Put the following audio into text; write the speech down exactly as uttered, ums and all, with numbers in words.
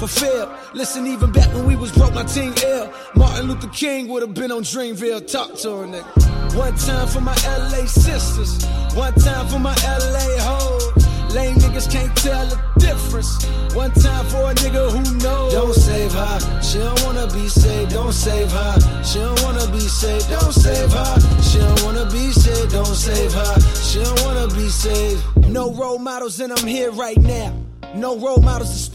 fulfilled. Listen, even back when we was broke, my team ill. Martin Luther King would have been on Dreamville. Talk to her, nigga. One time for my L A sisters, one time for my L A hoes. Lame niggas can't tell the difference. One time for a nigga who knows. Don't save her, she don't wanna be saved. Don't save her, she don't wanna be saved. Don't save her, she don't wanna be saved. Don't save her, she don't wanna be saved. No role models and I'm here right now. No role models to